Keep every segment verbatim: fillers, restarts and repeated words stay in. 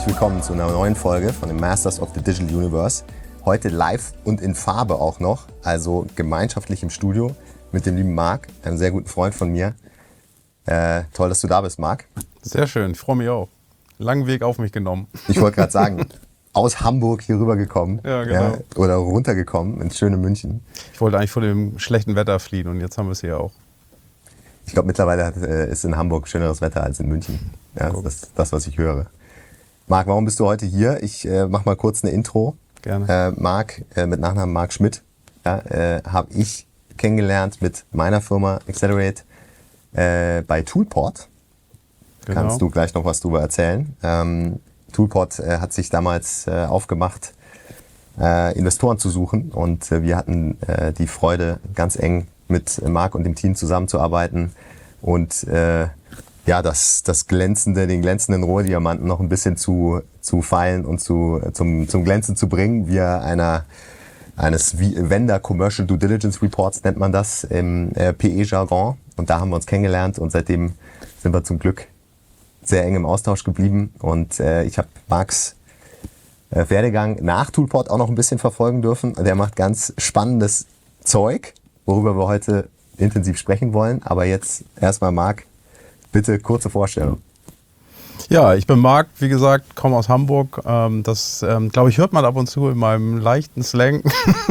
herzlich willkommen zu einer neuen Folge von den Masters of the Digital Universe. Heute live und in Farbe auch noch, also gemeinschaftlich im Studio mit dem lieben Marc, einem sehr guten Freund von mir. Äh, toll, dass du da bist, Marc. Sehr schön, ich freue mich auch. Langen Weg auf mich genommen. Ich wollte gerade sagen, aus Hamburg hier rübergekommen, ja, genau. ja, oder runtergekommen ins schöne München. Ich wollte eigentlich vor dem schlechten Wetter fliehen und jetzt haben wir es hier auch. Ich glaube, mittlerweile hat, äh, ist in Hamburg schöneres Wetter als in München. Ja, das ist das, was ich höre. Marc, warum bist du heute hier? Ich äh, mache mal kurz eine Intro. Gerne. Äh, Marc, äh, mit Nachnamen Marc Schmidt, ja, äh, habe ich kennengelernt mit meiner Firma Accelerate äh, bei Toolport. Genau. Kannst du gleich noch was drüber erzählen. Ähm, Toolport äh, hat sich damals äh, aufgemacht, äh, Investoren zu suchen und äh, wir hatten äh, die Freude, ganz eng mit Marc und dem Team zusammenzuarbeiten und äh, ja, das, das glänzende, den glänzenden Rohdiamanten noch ein bisschen zu, zu feilen und zu, zum, zum Glänzen zu bringen, via einer, eines Vendor Commercial Due Diligence Reports nennt man das im äh, P E-Jargon. Und da haben wir uns kennengelernt und seitdem sind wir zum Glück sehr eng im Austausch geblieben. Und äh, ich habe Marcs äh, Werdegang nach Toolport auch noch ein bisschen verfolgen dürfen. Der macht ganz spannendes Zeug, worüber wir heute intensiv sprechen wollen. Aber jetzt erstmal Marc. Bitte kurze Vorstellung. Ja, ich bin Marc, wie gesagt, komme aus Hamburg. Das, ähm, glaube ich, hört man ab und zu in meinem leichten Slang.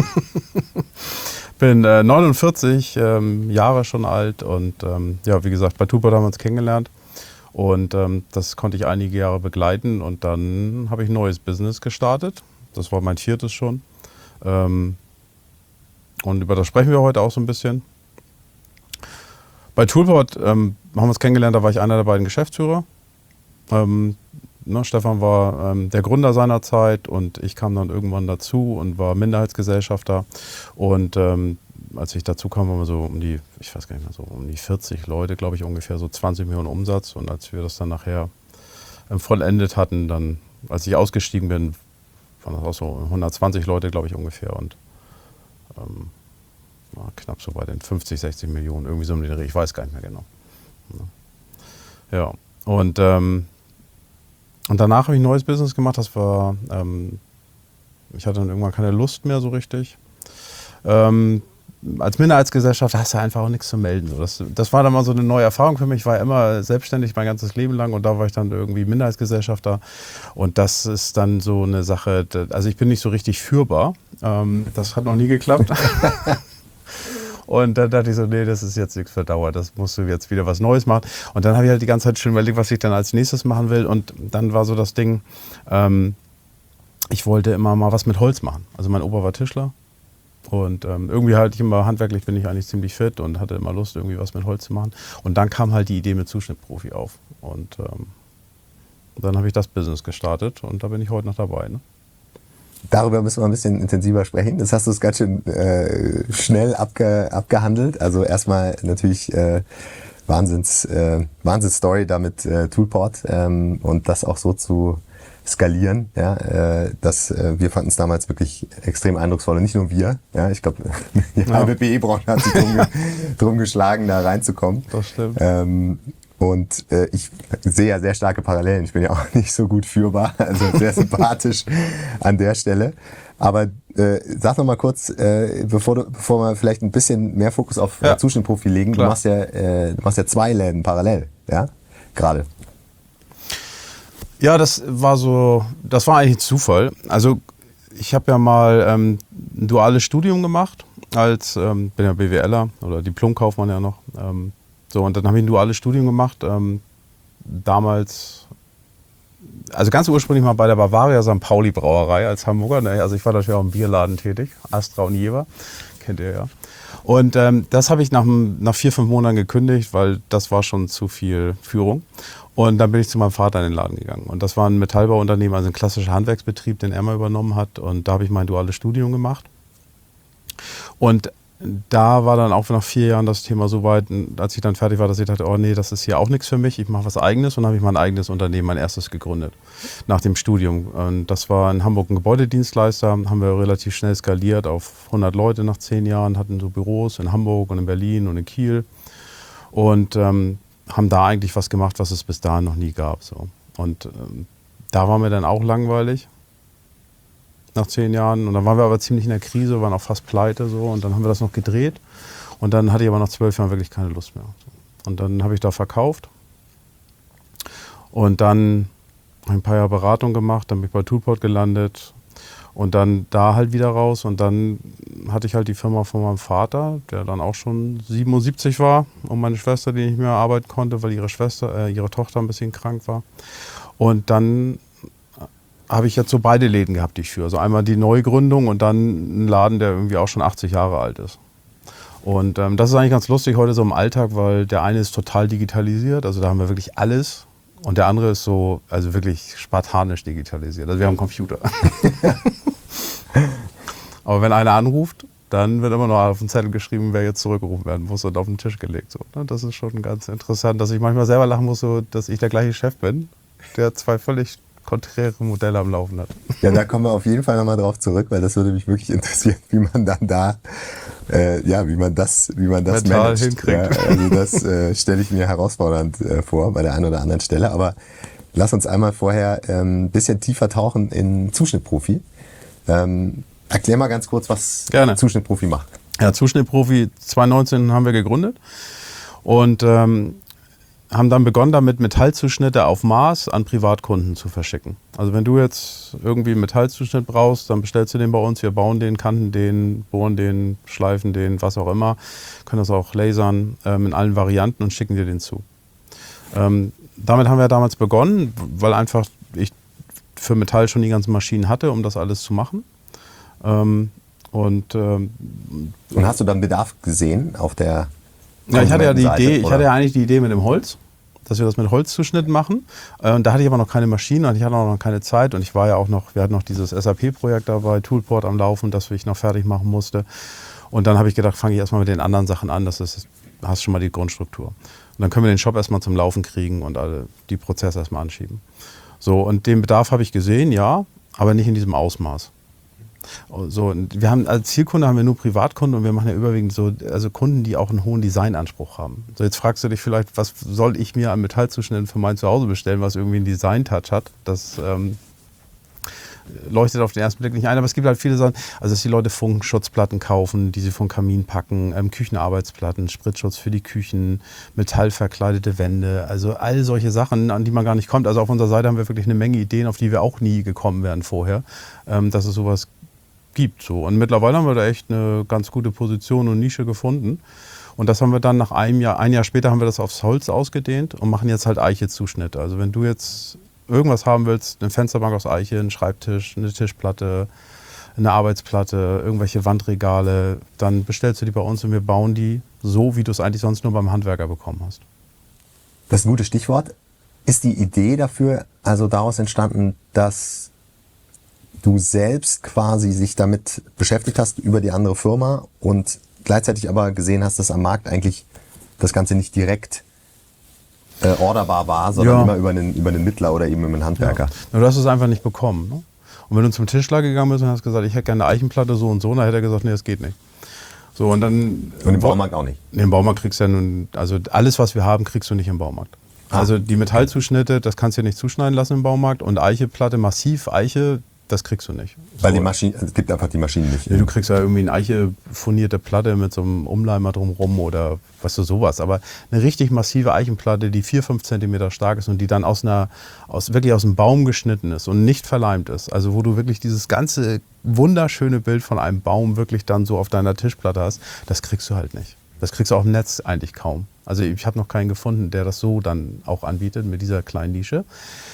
Bin äh, neunundvierzig ähm, Jahre schon alt und ähm, ja, wie gesagt, bei Toolport haben wir uns kennengelernt. Und ähm, das konnte ich einige Jahre begleiten und dann habe ich ein neues Business gestartet. Das war mein viertes schon. Ähm, und über das sprechen wir heute auch so ein bisschen. Bei Toolport ähm, haben wir uns kennengelernt, da war ich einer der beiden Geschäftsführer. Ähm, ne, Stefan war ähm, der Gründer seiner Zeit und ich kam dann irgendwann dazu und war Minderheitsgesellschafter. Und ähm, als ich dazu kam, waren wir so um die, ich weiß gar nicht mehr, so um die vierzig Leute, glaube ich, ungefähr so zwanzig Millionen Umsatz. Und als wir das dann nachher ähm, vollendet hatten, dann, als ich ausgestiegen bin, waren das auch so hundertzwanzig Leute, glaube ich, ungefähr. Und ähm, knapp so bei den fünfzig, sechzig Millionen, irgendwie so um den Dreh, ich weiß gar nicht mehr genau. Ja, und, ähm, und danach habe ich ein neues Business gemacht, das war, ähm, ich hatte dann irgendwann keine Lust mehr so richtig. Ähm, als Minderheitsgesellschaft hast du einfach auch nichts zu melden. So, das, das war dann mal so eine neue Erfahrung für mich. Ich war immer selbstständig mein ganzes Leben lang und da war ich dann irgendwie Minderheitsgesellschafter. Und das ist dann so eine Sache, also ich bin nicht so richtig führbar. Ähm, das hat noch nie geklappt. Und dann dachte ich so, nee, das ist jetzt nichts für Dauer, das musst du jetzt wieder was Neues machen. Und dann habe ich halt die ganze Zeit schon überlegt, was ich dann als nächstes machen will. Und dann war so das Ding, ähm, ich wollte immer mal was mit Holz machen. Also mein Opa war Tischler und ähm, irgendwie halt ich immer handwerklich bin ich eigentlich ziemlich fit und hatte immer Lust, irgendwie was mit Holz zu machen. Und dann kam halt die Idee mit Zuschnittprofi auf. Und ähm, dann habe ich das Business gestartet und da bin ich heute noch dabei. Ne? Darüber müssen wir ein bisschen intensiver sprechen. Das hast du es ganz schön äh, schnell abge, abgehandelt. Also erstmal natürlich äh, Wahnsinns, äh, Wahnsinns-Story da mit äh, Toolport ähm, und das auch so zu skalieren. Ja, äh, das, äh, wir fanden es damals wirklich extrem eindrucksvoll und nicht nur wir. Ja, ich glaube, die halbe P E-Branche hat sich drum, drum geschlagen, da reinzukommen. Das stimmt. Ähm, Und äh, ich sehe ja sehr starke Parallelen. Ich bin ja auch nicht so gut führbar, also sehr sympathisch an der Stelle. Aber äh, sag noch mal kurz, äh, bevor, du, bevor wir vielleicht ein bisschen mehr Fokus auf ja. Zuschnittprofi legen, du machst, ja, äh, du machst ja zwei Läden parallel, ja, gerade. Ja, das war so, das war eigentlich ein Zufall. Also ich habe ja mal ähm, ein duales Studium gemacht, als ähm, bin ja BWLer oder Diplomkaufmann ja noch. Ähm, So, und dann habe ich ein duales Studium gemacht, ähm, damals, also ganz ursprünglich mal bei der Bavaria Sankt Pauli Brauerei als Hamburger, ne? Also ich war natürlich auch im Bierladen tätig, Astra und Jever, kennt ihr ja. Und ähm, das habe ich nach, nach vier, fünf Monaten gekündigt, weil das war schon zu viel Führung. Und dann bin ich zu meinem Vater in den Laden gegangen. Und das war ein Metallbauunternehmen, also ein klassischer Handwerksbetrieb, den er mal übernommen hat. Und da habe ich mein duales Studium gemacht. Und da war dann auch nach vier Jahren das Thema so weit, als ich dann fertig war, dass ich dachte, oh nee, das ist hier auch nichts für mich, ich mache was Eigenes. Und dann habe ich mein eigenes Unternehmen, mein erstes gegründet, nach dem Studium. Und das war in Hamburg ein Gebäudedienstleister, haben wir relativ schnell skaliert auf hundert Leute nach zehn Jahren, hatten so Büros in Hamburg und in Berlin und in Kiel und ähm, haben da eigentlich was gemacht, was es bis dahin noch nie gab. So. Und ähm, da war mir dann auch langweilig. Nach zehn Jahren. Und dann waren wir aber ziemlich in der Krise, waren auch fast pleite so. Und dann haben wir das noch gedreht. Und dann hatte ich aber nach zwölf Jahren wirklich keine Lust mehr. Und dann habe ich da verkauft. Und dann habe ich ein paar Jahre Beratung gemacht. Dann bin ich bei Toolport gelandet. Und dann da halt wieder raus. Und dann hatte ich halt die Firma von meinem Vater, der dann auch schon siebenundsiebzig war. Und meine Schwester, die nicht mehr arbeiten konnte, weil ihre Schwester, äh, ihre Tochter ein bisschen krank war. Und dann habe ich jetzt so beide Läden gehabt, die ich führe. Also einmal die Neugründung und dann einen Laden, der irgendwie auch schon achtzig Jahre alt ist. Und ähm, das ist eigentlich ganz lustig heute so im Alltag, weil der eine ist total digitalisiert, also da haben wir wirklich alles. Und der andere ist so, also wirklich spartanisch digitalisiert. Also wir haben einen Computer. Aber wenn einer anruft, dann wird immer noch auf den Zettel geschrieben, wer jetzt zurückgerufen werden muss und auf den Tisch gelegt. So, ne? Das ist schon ganz interessant, dass ich manchmal selber lachen muss, so, dass ich der gleiche Chef bin, der zwei völlig konträre Modelle am Laufen hat. Ja, da kommen wir auf jeden Fall nochmal drauf zurück, weil das würde mich wirklich interessieren, wie man dann da, äh, ja, wie man das, wie man das mental managt. hinkriegt. Ja, also das äh, stelle ich mir herausfordernd äh, vor bei der einen oder anderen Stelle. Aber lass uns einmal vorher ein ähm, bisschen tiefer tauchen in Zuschnittprofi. Ähm, erklär mal ganz kurz, was Gerne. Zuschnittprofi macht. Ja, Zuschnittprofi zwanzig neunzehn haben wir gegründet und ähm, haben dann begonnen damit, Metallzuschnitte auf Maß an Privatkunden zu verschicken. Also wenn du jetzt irgendwie einen Metallzuschnitt brauchst, dann bestellst du den bei uns, wir bauen den, kanten den, bohren den, schleifen den, was auch immer, können das auch lasern ähm, in allen Varianten und schicken dir den zu. Ähm, damit haben wir damals begonnen, weil einfach ich für Metall schon die ganzen Maschinen hatte, um das alles zu machen. Ähm, und, ähm, und hast du dann Bedarf gesehen auf der Ja, ich hatte ja die Idee, ich oder? hatte ja eigentlich die Idee mit dem Holz, dass wir das mit Holzzuschnitt machen. Und da hatte ich aber noch keine Maschine und ich hatte auch noch keine Zeit. Und ich war ja auch noch, wir hatten noch dieses S A P-Projekt dabei, Toolport am Laufen, das ich noch fertig machen musste. Und dann habe ich gedacht, fange ich erstmal mit den anderen Sachen an, das ist, hast schon mal die Grundstruktur. Und dann können wir den Shop erstmal zum Laufen kriegen und alle die Prozesse erstmal anschieben. So, und den Bedarf habe ich gesehen, ja, aber nicht in diesem Ausmaß. So, und wir haben als Zielkunde haben wir nur Privatkunden und wir machen ja überwiegend so, also Kunden, die auch einen hohen Designanspruch haben. So, jetzt fragst du dich vielleicht, was soll ich mir an Metallzuschnitten für mein Zuhause bestellen, was irgendwie einen Design-Touch hat? Das ähm, leuchtet auf den ersten Blick nicht ein, aber es gibt halt viele Sachen, also dass die Leute Funkschutzplatten kaufen, die sie vom Kamin packen, ähm, Küchenarbeitsplatten, Spritzschutz für die Küchen, metallverkleidete Wände, also all solche Sachen, an die man gar nicht kommt. Also auf unserer Seite haben wir wirklich eine Menge Ideen, auf die wir auch nie gekommen wären vorher, ähm, dass es sowas gibt. So. Und mittlerweile haben wir da echt eine ganz gute Position und Nische gefunden. Und das haben wir dann nach einem Jahr, ein Jahr später haben wir das aufs Holz ausgedehnt und machen jetzt halt Eiche-Zuschnitte. Also wenn du jetzt irgendwas haben willst, eine Fensterbank aus Eiche, einen Schreibtisch, eine Tischplatte, eine Arbeitsplatte, irgendwelche Wandregale, dann bestellst du die bei uns und wir bauen die so, wie du es eigentlich sonst nur beim Handwerker bekommen hast. Das ist ein gutes Stichwort. Ist die Idee dafür also daraus entstanden, dass du selbst quasi sich damit beschäftigt hast über die andere Firma und gleichzeitig aber gesehen hast, dass am Markt eigentlich das Ganze nicht direkt äh, orderbar war, sondern Ja. immer über einen, über einen Mittler oder eben über einen Handwerker. Ja. Nur du hast es einfach nicht bekommen. Ne? Und wenn du zum Tischler gegangen bist und hast gesagt, ich hätte gerne eine Eichenplatte so und so, dann hätte er gesagt, nee, das geht nicht. So, und dann, Und im Baumarkt auch nicht. Nee, im Baumarkt kriegst du ja nun, also alles, was wir haben, kriegst du nicht im Baumarkt. Ah. Also die Metallzuschnitte, das kannst du dir nicht zuschneiden lassen im Baumarkt und Eicheplatte, massiv Eiche, das kriegst du nicht. Weil So. die Maschinen, es gibt einfach die Maschinen nicht. Nee, du kriegst ja irgendwie eine Eiche furnierte Platte mit so einem Umleimer drumrum oder weißt du, sowas. Aber eine richtig massive Eichenplatte, die vier, fünf Zentimeter stark ist und die dann aus einer, aus, wirklich aus einem Baum geschnitten ist und nicht verleimt ist. Also wo du wirklich dieses ganze wunderschöne Bild von einem Baum wirklich dann so auf deiner Tischplatte hast, das kriegst du halt nicht. Das kriegst du auch im Netz eigentlich kaum. Also ich habe noch keinen gefunden, der das so dann auch anbietet mit dieser kleinen Nische.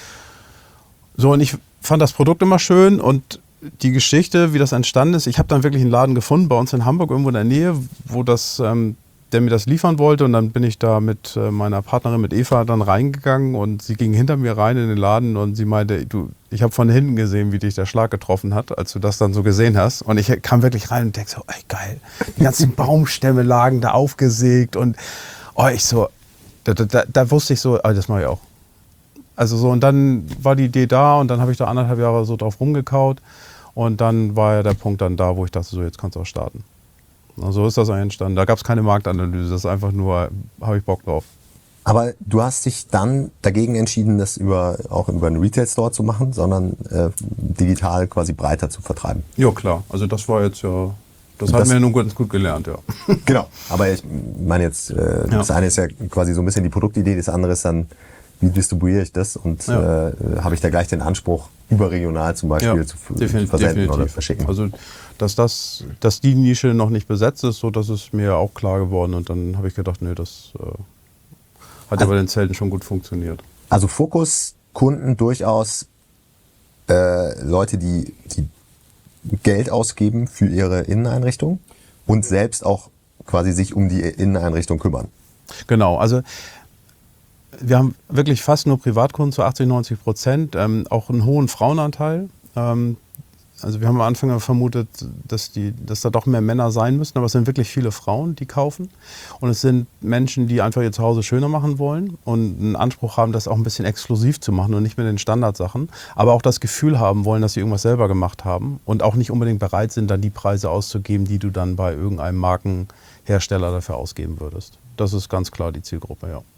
So, und ich fand das Produkt immer schön und die Geschichte, wie das entstanden ist, ich habe dann wirklich einen Laden gefunden bei uns in Hamburg, irgendwo in der Nähe, wo das, ähm, der mir das liefern wollte und dann bin ich da mit äh, meiner Partnerin, mit Eva, dann reingegangen und sie ging hinter mir rein in den Laden und sie meinte, du, ich habe von hinten gesehen, wie dich der Schlag getroffen hat, als du das dann so gesehen hast und ich kam wirklich rein und denke so, ey geil, die ganzen Baumstämme lagen da aufgesägt und oh, ich so, da, da, da wusste ich so, oh, das mache ich auch. Also so, und dann war die Idee da und dann habe ich da anderthalb Jahre so drauf rumgekaut und dann war ja der Punkt dann da, wo ich dachte, so jetzt kannst du auch starten. Und so ist das eigentlich entstanden. Da gab es keine Marktanalyse, das ist einfach nur, habe ich Bock drauf. Aber du hast dich dann dagegen entschieden, das über, auch über einen Retail-Store zu machen, sondern äh, digital quasi breiter zu vertreiben. Ja, klar. Also das war jetzt ja, das, das haben wir nun ganz gut gelernt, ja. Genau. Aber ich meine jetzt, äh, Ja. das eine ist ja quasi so ein bisschen die Produktidee, das andere ist dann, wie distribuiere ich das und Ja. äh, habe ich da gleich den Anspruch, überregional zum Beispiel Ja, zu, defin- zu versenden definitiv. oder verschicken. Also dass das, dass die Nische noch nicht besetzt ist, so das ist mir auch klar geworden und dann habe ich gedacht, nee, das äh, hat ja Also- bei den Zelten schon gut funktioniert. Also Fokuskunden durchaus äh, Leute, die, die Geld ausgeben für ihre Inneneinrichtung und selbst auch quasi sich um die Inneneinrichtung kümmern. Genau, also wir haben wirklich fast nur Privatkunden zu achtzig, neunzig Prozent, ähm, auch einen hohen Frauenanteil. Ähm, also wir haben am Anfang vermutet, dass, die, dass da doch mehr Männer sein müssen, aber es sind wirklich viele Frauen, die kaufen. Und es sind Menschen, die einfach ihr Zuhause schöner machen wollen und einen Anspruch haben, das auch ein bisschen exklusiv zu machen und nicht mit den Standardsachen, aber auch das Gefühl haben wollen, dass sie irgendwas selber gemacht haben und auch nicht unbedingt bereit sind, dann die Preise auszugeben, die du dann bei irgendeinem Markenhersteller dafür ausgeben würdest. Das ist ganz klar die Zielgruppe, ja.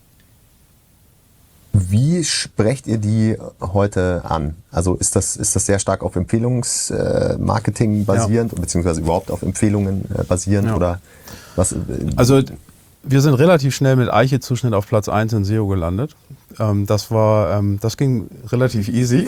Wie sprecht ihr die heute an? Also ist das, ist das sehr stark auf Empfehlungsmarketing basierend, ja. beziehungsweise überhaupt auf Empfehlungen äh, basierend? Ja. Oder was? Äh, Also wir sind relativ schnell mit Eiche-Zuschnitt auf Platz eins in S E O gelandet. Ähm, das war, ähm, das ging relativ easy.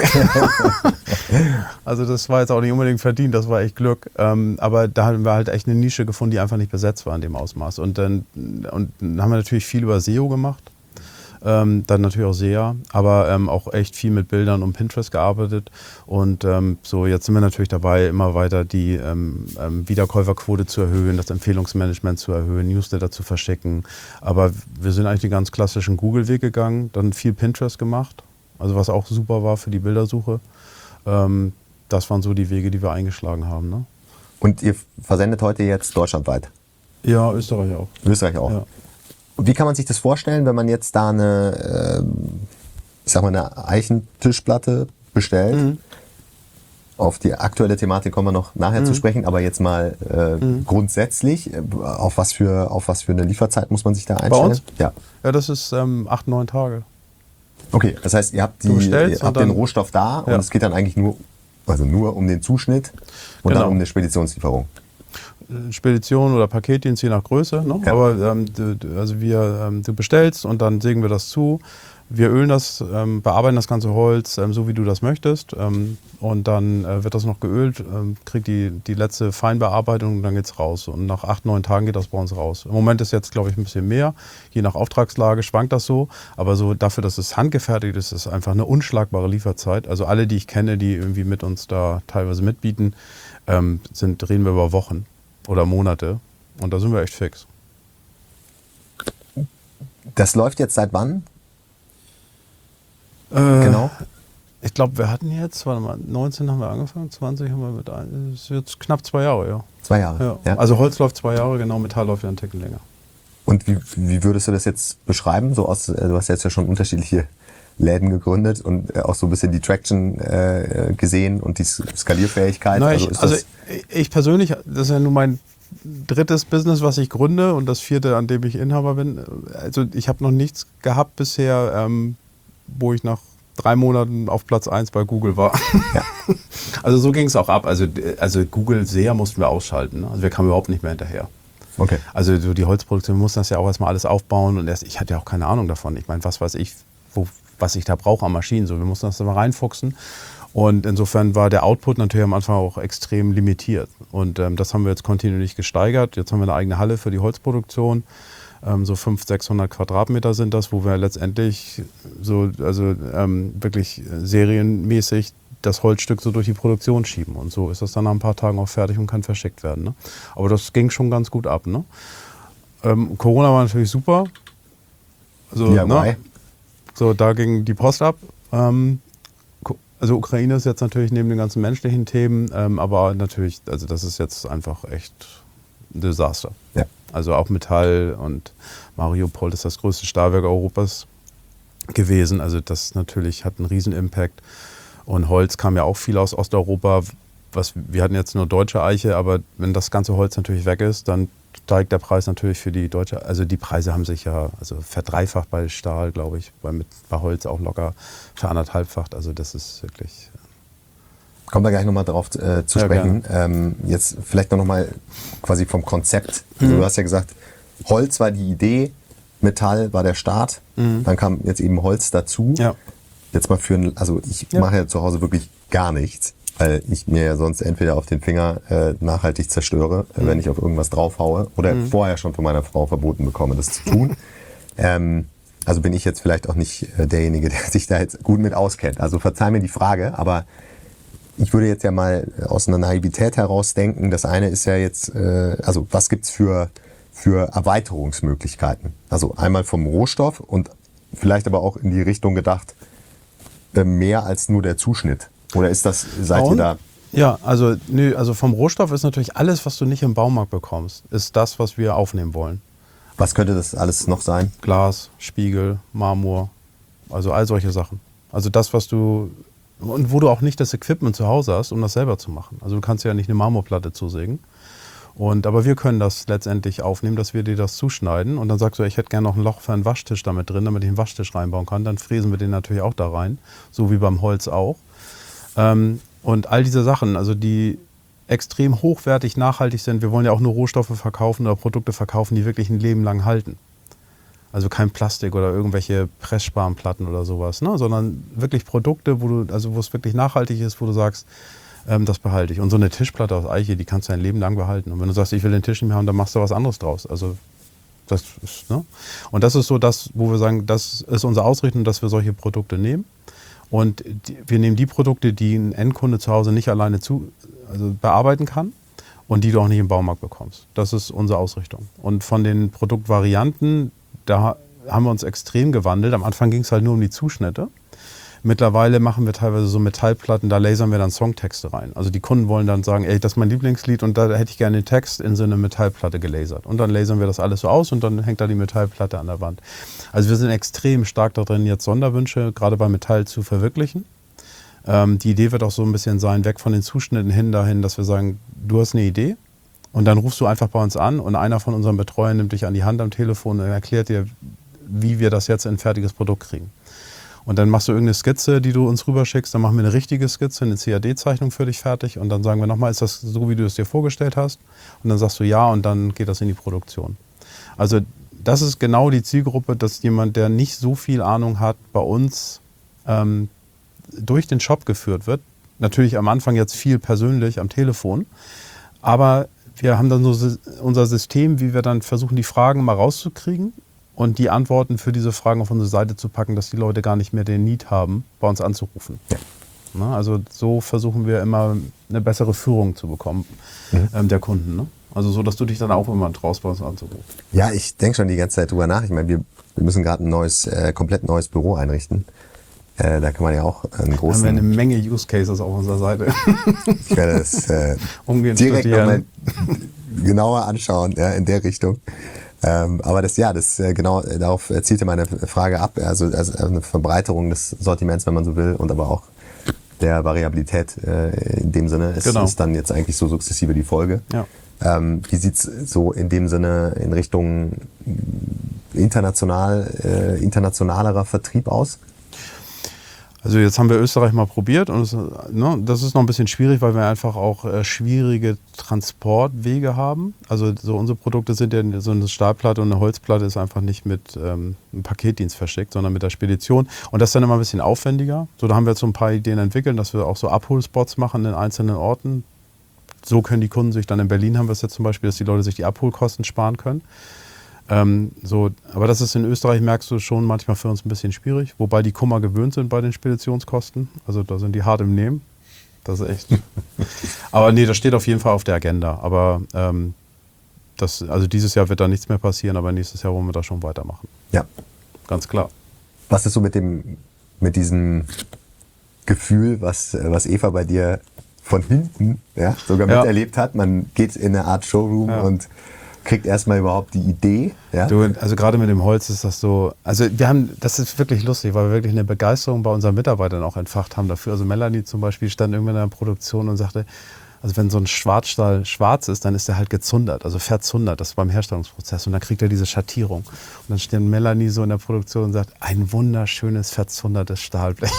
Also das war jetzt auch nicht unbedingt verdient, das war echt Glück. Ähm, aber da haben wir halt echt eine Nische gefunden, die einfach nicht besetzt war in dem Ausmaß. Und dann, und dann haben wir natürlich viel über S E O gemacht. Ähm, dann natürlich auch S E A, aber ähm, auch echt viel mit Bildern und Pinterest gearbeitet. Und ähm, so jetzt sind wir natürlich dabei, immer weiter die ähm, ähm, Wiederkäuferquote zu erhöhen, das Empfehlungsmanagement zu erhöhen, Newsletter zu verschicken. Aber wir sind eigentlich den ganz klassischen Google-Weg gegangen, dann viel Pinterest gemacht, also was auch super war für die Bildersuche. Ähm, das waren so die Wege, die wir eingeschlagen haben. Ne? Und ihr versendet heute jetzt deutschlandweit? Ja, Österreich auch. Österreich auch. Ja. Wie kann man sich das vorstellen, wenn man jetzt da eine, ähm, ich sag mal, eine Eichentischplatte bestellt? Mhm. Auf die aktuelle Thematik kommen wir noch nachher mhm. zu sprechen, aber jetzt mal äh, mhm. grundsätzlich, auf was, für, auf was für eine Lieferzeit muss man sich da einstellen? Bei uns? Ja, ja das ist ähm, acht, neun Tage. Okay, das heißt, ihr habt, die, ihr habt den Rohstoff da und ja. es geht dann eigentlich nur, also nur um den Zuschnitt und genau. dann um eine Speditionslieferung. Spedition oder Paketdienst, je nach Größe. Ne? Ja. Aber ähm, du, also wir, ähm, du bestellst und dann sägen wir das zu. Wir ölen das, ähm, bearbeiten das ganze Holz, ähm, so wie du das möchtest. Ähm, und dann äh, wird das noch geölt, ähm, kriegt die, die letzte Feinbearbeitung und dann geht's raus. Und nach acht, neun Tagen geht das bei uns raus. Im Moment ist jetzt, glaube ich, ein bisschen mehr. Je nach Auftragslage schwankt das so. Aber so dafür, dass es handgefertigt ist, ist es einfach eine unschlagbare Lieferzeit. Also alle, die ich kenne, die irgendwie mit uns da teilweise mitbieten, ähm, sind, reden wir über Wochen oder Monate. Und da sind wir echt fix. Das läuft jetzt seit wann? Äh, genau. Ich glaube, wir hatten jetzt, warte mal, neunzehn haben wir angefangen, zwanzig haben wir mit ein, das ist jetzt knapp zwei Jahre, ja. Zwei Jahre, ja. ja. Also Holz läuft zwei Jahre, genau, Metall läuft ja einen Ticken länger. Und wie, wie würdest du das jetzt beschreiben? So aus, du hast jetzt ja schon unterschiedliche Läden gegründet und auch so ein bisschen die Traction äh, gesehen und die Skalierfähigkeit. Na, also ich, ist also das ich persönlich, das ist ja nun mein drittes Business, was ich gründe und das vierte, an dem ich Inhaber bin. Also ich habe noch nichts gehabt bisher, ähm, wo ich nach drei Monaten auf Platz eins bei Google war. Ja. Also so ging es auch ab. Also, also Google S E A mussten wir ausschalten. Ne? Also wir kamen überhaupt nicht mehr hinterher. Okay. Also so die Holzproduktion, wir mussten das ja auch erstmal alles aufbauen und erst, ich hatte ja auch keine Ahnung davon. Ich meine, was weiß ich, wo, was ich da brauche an Maschinen. So, wir mussten das mal reinfuchsen. Und insofern war der Output natürlich am Anfang auch extrem limitiert. Und ähm, das haben wir jetzt kontinuierlich gesteigert. Jetzt haben wir eine eigene Halle für die Holzproduktion. Ähm, so fünfhundert, sechshundert Quadratmeter sind das, wo wir letztendlich so, also ähm, wirklich serienmäßig das Holzstück so durch die Produktion schieben. Und so ist das dann nach ein paar Tagen auch fertig und kann verschickt werden. Ne? Aber das ging schon ganz gut ab. Ne? Ähm, Corona war natürlich super. Also, ja, ne? So, da ging die Post ab. Ähm, also Ukraine ist jetzt natürlich neben den ganzen menschlichen Themen, ähm, aber natürlich, also das ist jetzt einfach echt ein Desaster. Ja. Also auch Metall und Mariupol ist das größte Stahlwerk Europas gewesen. Also das natürlich hat einen riesen Impact. Und Holz kam ja auch viel aus Osteuropa. was, wir hatten jetzt nur deutsche Eiche, aber wenn das ganze Holz natürlich weg ist, dann steigt der Preis natürlich für die deutsche, also die Preise haben sich ja also verdreifacht bei Stahl, glaube ich, bei, mit, bei Holz auch locker veranderthalbfacht, also das ist wirklich... Kommen wir gleich nochmal drauf äh, zu ja, sprechen. Ähm, jetzt vielleicht noch mal quasi vom Konzept. Also, mhm. Du hast ja gesagt, Holz war die Idee, Metall war der Start, mhm. dann kam jetzt eben Holz dazu. Ja. Jetzt mal für ein, also ich ja. mache ja zu Hause wirklich gar nichts, weil ich mir ja sonst entweder auf den Finger äh, nachhaltig zerstöre, mhm. wenn ich auf irgendwas draufhaue, oder mhm. vorher schon von meiner Frau verboten bekomme, das zu tun. ähm, also bin ich jetzt vielleicht auch nicht äh, derjenige, der sich da jetzt gut mit auskennt. Also verzeih mir die Frage, aber ich würde jetzt ja mal aus einer Naivität heraus denken, das eine ist ja jetzt, äh, also was gibt's für, für Erweiterungsmöglichkeiten? Also einmal vom Rohstoff und vielleicht aber auch in die Richtung gedacht, äh, mehr als nur der Zuschnitt. Oder ist das, seid ihr da? Ja, also, nö, also vom Rohstoff ist natürlich alles, was du nicht im Baumarkt bekommst, ist das, was wir aufnehmen wollen. Was könnte das alles noch sein? Glas, Spiegel, Marmor, also all solche Sachen. Also das, was du... Und wo du auch nicht das Equipment zu Hause hast, um das selber zu machen. Also du kannst ja nicht eine Marmorplatte zusägen. Und, aber wir können das letztendlich aufnehmen, dass wir dir das zuschneiden. Und dann sagst du, ich hätte gerne noch ein Loch für einen Waschtisch damit drin, damit ich einen Waschtisch reinbauen kann. Dann fräsen wir den natürlich auch da rein, so wie beim Holz auch. Ähm, und all diese Sachen, also die extrem hochwertig, nachhaltig sind. Wir wollen ja auch nur Rohstoffe verkaufen oder Produkte verkaufen, die wirklich ein Leben lang halten. Also kein Plastik oder irgendwelche Pressspanplatten oder sowas, ne? Sondern wirklich Produkte, wo du, also wo es wirklich nachhaltig ist, wo du sagst, ähm, das behalte ich. Und so eine Tischplatte aus Eiche, die kannst du dein Leben lang behalten. Und wenn du sagst, ich will den Tisch nicht mehr haben, dann machst du was anderes draus. Also das ist, ne? Und das ist so das, wo wir sagen, das ist unsere Ausrichtung, dass wir solche Produkte nehmen. Und die, wir nehmen die Produkte, die ein Endkunde zu Hause nicht alleine zu, also bearbeiten kann und die du auch nicht im Baumarkt bekommst. Das ist unsere Ausrichtung. Und von den Produktvarianten, da haben wir uns extrem gewandelt. Am Anfang ging es halt nur um die Zuschnitte. Mittlerweile machen wir teilweise so Metallplatten, da lasern wir dann Songtexte rein. Also die Kunden wollen dann sagen, ey, das ist mein Lieblingslied und da hätte ich gerne den Text in so eine Metallplatte gelasert. Und dann lasern wir das alles so aus und dann hängt da die Metallplatte an der Wand. Also wir sind extrem stark darin, jetzt Sonderwünsche, gerade bei Metall, zu verwirklichen. Ähm, die Idee wird auch so ein bisschen sein, weg von den Zuschnitten hin dahin, dass wir sagen, du hast eine Idee. Und dann rufst du einfach bei uns an und einer von unseren Betreuern nimmt dich an die Hand am Telefon und erklärt dir, wie wir das jetzt in ein fertiges Produkt kriegen. Und dann machst du irgendeine Skizze, die du uns rüberschickst, dann machen wir eine richtige Skizze, eine C A D-Zeichnung für dich fertig und dann sagen wir nochmal, ist das so, wie du es dir vorgestellt hast? Und dann sagst du ja und dann geht das in die Produktion. Also das ist genau die Zielgruppe, dass jemand, der nicht so viel Ahnung hat, bei uns ähm, durch den Shop geführt wird. Natürlich am Anfang jetzt viel persönlich am Telefon, aber wir haben dann so unser System, wie wir dann versuchen, die Fragen mal rauszukriegen und die Antworten für diese Fragen auf unsere Seite zu packen, dass die Leute gar nicht mehr den Need haben, bei uns anzurufen. Ja. Na, also so versuchen wir immer eine bessere Führung zu bekommen mhm. ähm, der Kunden. Ne? Also so, dass du dich dann auch immer traust, bei uns anzurufen. Ja, ich denke schon die ganze Zeit drüber nach. Ich meine, wir, wir müssen gerade ein neues, äh, komplett neues Büro einrichten. Äh, da kann man ja auch einen großen... Da haben wir eine Menge Use Cases auf unserer Seite. Ich werde das äh, direkt nochmal genauer anschauen, ja, in der Richtung. Ähm, aber das, ja, das äh, genau darauf zielte meine Frage ab. Also, also eine Verbreiterung des Sortiments, wenn man so will, und aber auch der Variabilität äh, in dem Sinne ist, genau. ist dann jetzt eigentlich so sukzessive die Folge. Ja. Ähm, wie sieht's so in dem Sinne in Richtung international, äh, internationalerer Vertrieb aus? Also jetzt haben wir Österreich mal probiert und es, ne, das ist noch ein bisschen schwierig, weil wir einfach auch äh, schwierige Transportwege haben. Also so unsere Produkte sind ja so eine Stahlplatte und eine Holzplatte ist einfach nicht mit ähm, einem Paketdienst verschickt, sondern mit der Spedition. Und das ist dann immer ein bisschen aufwendiger. So, da haben wir jetzt so ein paar Ideen entwickelt, dass wir auch so Abholspots machen in einzelnen Orten. So können die Kunden sich dann, in Berlin haben wir es jetzt zum Beispiel, dass die Leute sich die Abholkosten sparen können. Ähm, so, aber das ist in Österreich, merkst du schon, manchmal für uns ein bisschen schwierig, wobei die Kummer gewöhnt sind bei den Speditionskosten. Also da sind die hart im Nehmen. Das ist echt. Aber nee, das steht auf jeden Fall auf der Agenda. Aber ähm, das, also dieses Jahr wird da nichts mehr passieren, aber nächstes Jahr wollen wir da schon weitermachen. Ja. Ganz klar. Was ist so mit dem, mit diesem Gefühl, was, was Eva bei dir von hinten ja, sogar ja. miterlebt hat? Man geht in eine Art Showroom ja. und kriegt erstmal überhaupt die Idee. Ja? Du, also gerade mit dem Holz ist das so, also wir haben, das ist wirklich lustig, weil wir wirklich eine Begeisterung bei unseren Mitarbeitern auch entfacht haben dafür. Also Melanie zum Beispiel stand irgendwann in der Produktion und sagte, Also wenn so ein Schwarzstahl schwarz ist, dann ist der halt gezundert, also verzundert, das ist beim Herstellungsprozess. Und dann kriegt er diese Schattierung. Und dann steht Melanie so in der Produktion und sagt, ein wunderschönes, verzundertes Stahlblech.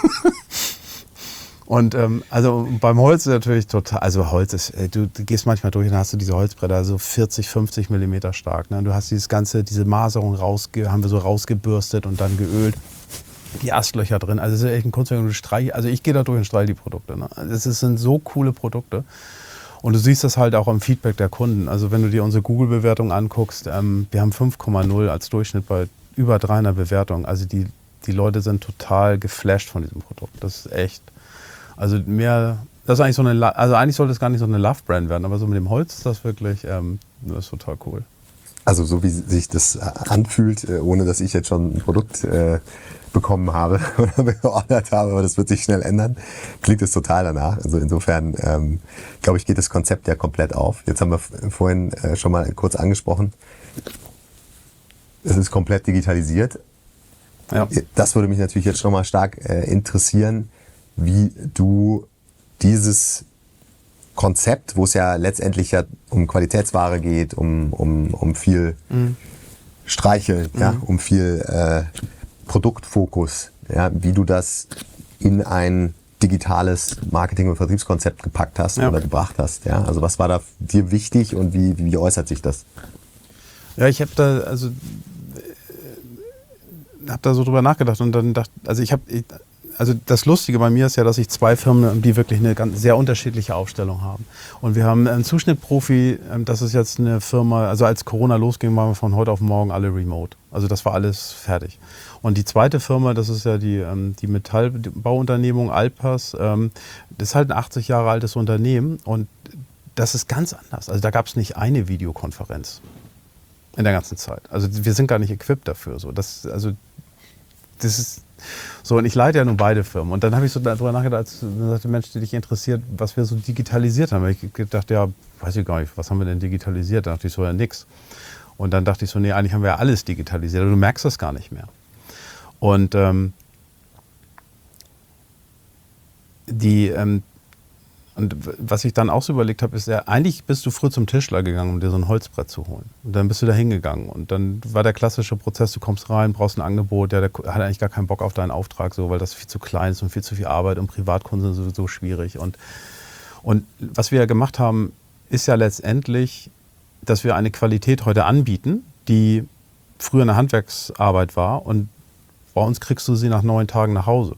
Und ähm, also beim Holz ist natürlich total, also Holz ist, du, du gehst manchmal durch und dann hast du diese Holzbretter so vierzig, fünfzig Millimeter stark. Ne? Du hast dieses ganze, diese Maserung rausge, haben wir so rausgebürstet und dann geölt. Die Astlöcher drin, also es ist echt ein Kunstwerk. Du streich, also ich gehe da durch und streiche die Produkte. Ne? Es sind so coole Produkte. Und du siehst das halt auch am Feedback der Kunden. Also wenn du dir unsere Google-Bewertung anguckst, ähm, wir haben fünf Komma null als Durchschnitt bei über dreihundert Bewertungen. Also die, die Leute sind total geflasht von diesem Produkt. Das ist echt, also mehr, das ist eigentlich so eine, also eigentlich sollte es gar nicht so eine Love-Brand werden, aber so mit dem Holz ist das wirklich, ähm, das ist total cool. Also so wie sich das anfühlt, ohne dass ich jetzt schon ein Produkt äh, bekommen habe oder geordert habe, aber das wird sich schnell ändern, klingt es total danach. Also insofern, ähm, glaube ich, geht das Konzept ja komplett auf. Jetzt haben wir vorhin äh, schon mal kurz angesprochen, es ist komplett digitalisiert. Ja. Das würde mich natürlich jetzt schon mal stark äh, interessieren, wie du dieses Konzept, wo es ja letztendlich ja um Qualitätsware geht, um, um, um viel mhm. Streicheln, mhm. ja, um viel äh, Produktfokus, ja, wie du das in ein digitales Marketing- und Vertriebskonzept gepackt hast ja. oder gebracht hast. Ja? Also was war da dir wichtig und wie, wie äußert sich das? Ja, ich habe da also habe da so drüber nachgedacht und dann dachte, also ich habe, also das Lustige bei mir ist ja, dass ich zwei Firmen, die wirklich eine ganz sehr unterschiedliche Aufstellung haben. Und wir haben einen Zuschnittprofi, das ist jetzt eine Firma, also als Corona losging, waren wir von heute auf morgen alle remote. Also das war alles fertig. Und die zweite Firma, das ist ja die, die Metallbauunternehmung Alpas, das ist halt ein achtzig Jahre altes Unternehmen und das ist ganz anders. Also da gab es nicht eine Videokonferenz in der ganzen Zeit. Also wir sind gar nicht equipped dafür. So. Das, also, das ist so, und ich leite ja nun beide Firmen. Und dann habe ich so darüber nachgedacht, als sagte, Mensch, die dich interessiert, was wir so digitalisiert haben. Ich dachte, ja, weiß ich gar nicht, was haben wir denn digitalisiert? Da dachte ich so, ja, nix. Und dann dachte ich so, nee, eigentlich haben wir ja alles digitalisiert. Aber du merkst das gar nicht mehr. Und ähm, die, ähm, und was ich dann auch so überlegt habe, ist ja, eigentlich bist du früh zum Tischler gegangen, um dir so ein Holzbrett zu holen. Und dann bist du da hingegangen. Und dann war der klassische Prozess, du kommst rein, brauchst ein Angebot, der, der hat eigentlich gar keinen Bock auf deinen Auftrag, so, weil das viel zu klein ist und viel zu viel Arbeit und Privatkunden sind sowieso schwierig. Und, und was wir ja gemacht haben, ist ja letztendlich, dass wir eine Qualität heute anbieten, die früher eine Handwerksarbeit war und bei uns kriegst du sie nach neun Tagen nach Hause.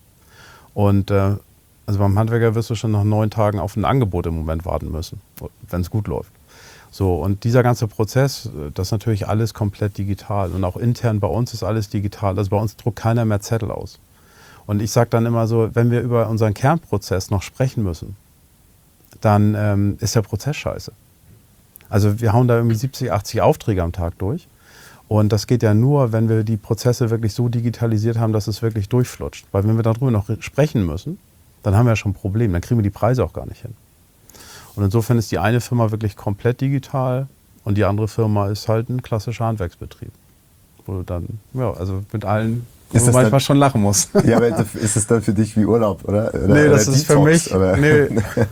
Und äh, also beim Handwerker wirst du schon nach neun Tagen auf ein Angebot im Moment warten müssen, wenn es gut läuft. So, und dieser ganze Prozess, das ist natürlich alles komplett digital. Und auch intern bei uns ist alles digital. Also bei uns druckt keiner mehr Zettel aus. Und ich sage dann immer so, wenn wir über unseren Kernprozess noch sprechen müssen, dann ähm, ist der Prozess scheiße. Also wir hauen da irgendwie siebzig, achtzig Aufträge am Tag durch. Und das geht ja nur, wenn wir die Prozesse wirklich so digitalisiert haben, dass es wirklich durchflutscht. Weil wenn wir darüber noch sprechen müssen, dann haben wir ja schon ein Problem. Dann kriegen wir die Preise auch gar nicht hin. Und insofern ist die eine Firma wirklich komplett digital und die andere Firma ist halt ein klassischer Handwerksbetrieb. Wo du dann, ja, also mit allen, wo du manchmal dann schon lachen musst. Ja, aber ist es dann für dich wie Urlaub, oder? oder nee, das oder ist Detox, für mich, oder? Nee.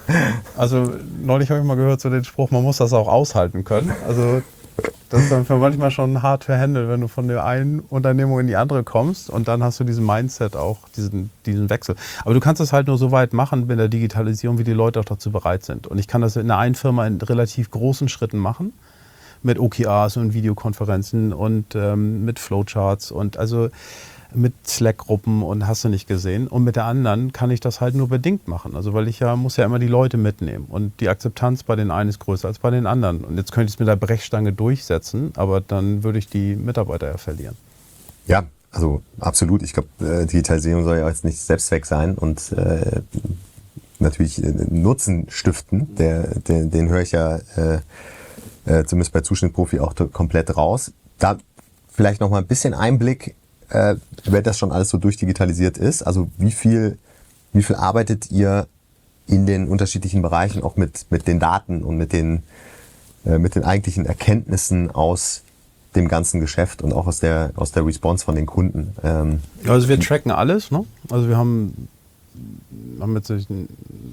Also neulich habe ich mal gehört so den Spruch, man muss das auch aushalten können. Also das ist dann für manchmal schon hart für Hände, wenn du von der einen Unternehmung in die andere kommst und dann hast du diesen Mindset auch, diesen, diesen Wechsel. Aber du kannst das halt nur so weit machen mit der Digitalisierung, wie die Leute auch dazu bereit sind. Und ich kann das in der einen Firma in relativ großen Schritten machen, mit O K Rs und Videokonferenzen und ähm, mit Flowcharts und also mit Slack-Gruppen und hast du nicht gesehen. Und mit der anderen kann ich das halt nur bedingt machen. Also weil ich ja, muss ja immer die Leute mitnehmen. Und die Akzeptanz bei den einen ist größer als bei den anderen. Und jetzt könnte ich es mit der Brechstange durchsetzen, aber dann würde ich die Mitarbeiter ja verlieren. Ja, also absolut. Ich glaube, äh, Digitalisierung soll ja jetzt nicht Selbstzweck sein und äh, natürlich äh, Nutzen stiften. Der, der, den höre ich ja äh, äh, zumindest bei Zuschnittprofi auch komplett raus. Da vielleicht noch mal ein bisschen Einblick, Äh, wenn das schon alles so durchdigitalisiert ist, also wie viel, wie viel arbeitet ihr in den unterschiedlichen Bereichen auch mit, mit den Daten und mit den, äh, mit den eigentlichen Erkenntnissen aus dem ganzen Geschäft und auch aus der, aus der Response von den Kunden? Ähm, also wir tracken alles, ne? Also wir haben, haben jetzt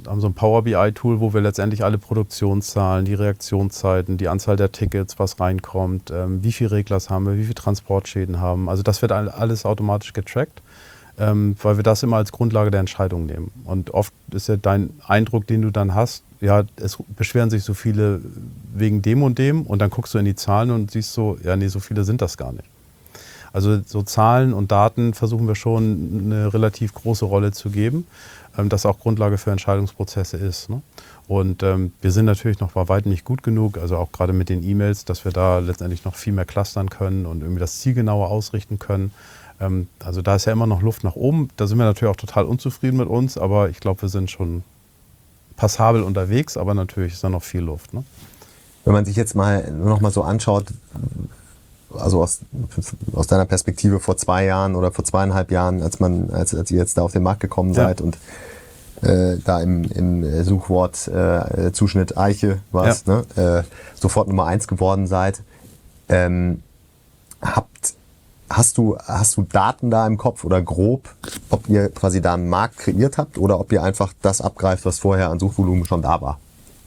haben so ein Power B I-Tool, wo wir letztendlich alle Produktionszahlen, die Reaktionszeiten, die Anzahl der Tickets, was reinkommt, ähm, wie viele Reglers haben wir, wie viele Transportschäden haben. Also das wird alles automatisch getrackt, ähm, weil wir das immer als Grundlage der Entscheidung nehmen. Und oft ist ja dein Eindruck, den du dann hast, ja, es beschweren sich so viele wegen dem und dem und dann guckst du in die Zahlen und siehst so, ja nee, so viele sind das gar nicht. Also so Zahlen und Daten versuchen wir schon eine relativ große Rolle zu geben, ähm, das auch Grundlage für Entscheidungsprozesse ist. Ne? Und ähm, wir sind natürlich noch bei weitem nicht gut genug, also auch gerade mit den E-Mails, dass wir da letztendlich noch viel mehr clustern können und irgendwie das Ziel genauer ausrichten können. Ähm, also da ist ja immer noch Luft nach oben. Da sind wir natürlich auch total unzufrieden mit uns, aber ich glaube, wir sind schon passabel unterwegs, aber natürlich ist da noch viel Luft. Ne? Wenn man sich jetzt mal nur noch mal so anschaut, also aus, aus deiner Perspektive vor zwei Jahren oder vor zweieinhalb Jahren, als man, als, als ihr jetzt da auf den Markt gekommen ja. seid und äh, da im, im Suchwort äh, Zuschnitt Eiche warst, ja. ne? äh, sofort Nummer eins geworden seid. Ähm, habt, hast du, hast du Daten da im Kopf oder grob, ob ihr quasi da einen Markt kreiert habt oder ob ihr einfach das abgreift, was vorher an Suchvolumen schon da war?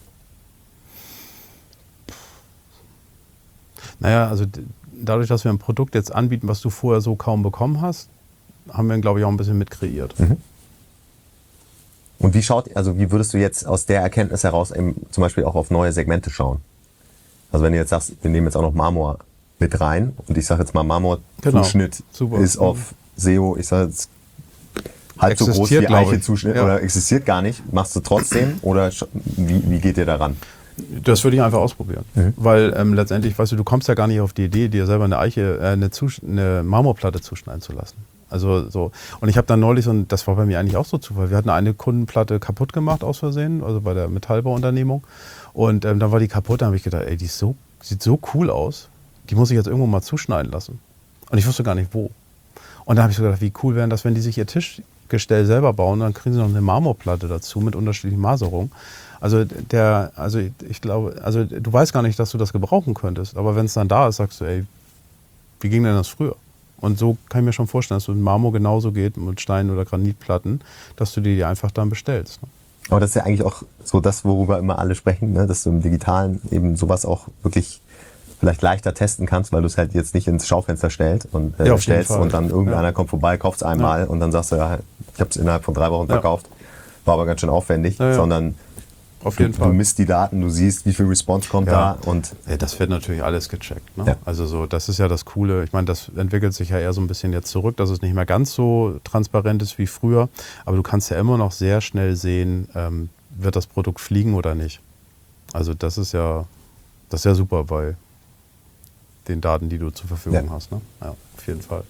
Naja, also dadurch, dass wir ein Produkt jetzt anbieten, was du vorher so kaum bekommen hast, haben wir, glaube ich, auch ein bisschen mit kreiert. Mhm. Und wie schaut, also wie würdest du jetzt aus der Erkenntnis heraus eben zum Beispiel auch auf neue Segmente schauen? Also wenn du jetzt sagst, wir nehmen jetzt auch noch Marmor mit rein und ich sage jetzt mal Marmor-Zuschnitt genau. ist auf S E O, ich sage jetzt halb so groß wie Eiche-Zuschnitt ja. oder existiert gar nicht, machst du trotzdem oder wie, wie geht ihr daran? Das würde ich einfach ausprobieren, mhm. weil ähm, letztendlich, weißt du, du kommst ja gar nicht auf die Idee, dir selber eine Eiche, äh, eine, Zusch- eine Marmorplatte zuschneiden zu lassen. Also so. Und ich habe dann neulich, und das war bei mir eigentlich auch so Zufall, wir hatten eine Kundenplatte kaputt gemacht aus Versehen, also bei der Metallbauunternehmung. Und ähm, dann war die kaputt, da habe ich gedacht, ey, die ist so, sieht so cool aus, die muss ich jetzt irgendwo mal zuschneiden lassen. Und ich wusste gar nicht wo. Und dann habe ich so gedacht, wie cool wäre das, wenn die sich ihr Tischgestell selber bauen, dann kriegen sie noch eine Marmorplatte dazu mit unterschiedlichen Maserungen. Also der, also ich glaube, also du weißt gar nicht, dass du das gebrauchen könntest, aber wenn es dann da ist, sagst du, ey, wie ging denn das früher? Und so kann ich mir schon vorstellen, dass es mit Marmor genauso geht, mit Stein- oder Granitplatten, dass du die dir einfach dann bestellst. Ne? Aber das ist ja eigentlich auch so das, worüber immer alle sprechen, ne? Dass du im Digitalen eben sowas auch wirklich vielleicht leichter testen kannst, weil du es halt jetzt nicht ins Schaufenster stellst und, äh, ja, stellst und dann irgendeiner ja. kommt vorbei, kauft es einmal ja. und dann sagst du, ja, ich habe es innerhalb von drei Wochen ja. verkauft. War aber ganz schön aufwendig, ja, ja. sondern auf jeden du, Fall. du misst die Daten, du siehst, wie viel Response kommt ja. da. Und ja, das wird natürlich alles gecheckt. Ne? Ja. Also so, das ist ja das Coole. Ich meine, das entwickelt sich ja eher so ein bisschen jetzt zurück, dass es nicht mehr ganz so transparent ist wie früher. Aber du kannst ja immer noch sehr schnell sehen, ähm, wird das Produkt fliegen oder nicht. Also das ist ja, das ist ja super bei den Daten, die du zur Verfügung ja. hast. Ne? Ja, auf jeden Fall.